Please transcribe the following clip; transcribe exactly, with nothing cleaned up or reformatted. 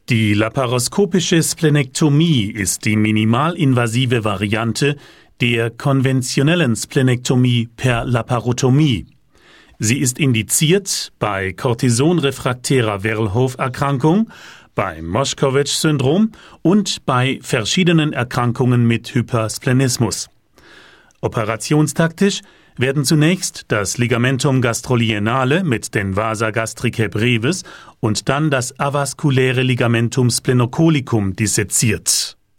Die laparoskopische Splenektomie ist die minimalinvasive Variante der konventionellen Splenektomie per Laparotomie. Sie ist indiziert bei kortisonrefraktärer Verlhoff-Erkrankung, beim Moschkowitsch-Syndrom und bei verschiedenen Erkrankungen mit Hypersplenismus. Operationstaktisch werden zunächst das Ligamentum gastrolienale mit den Vasa gastricae brevis und dann das avaskuläre Ligamentum splenocolicum disseziert.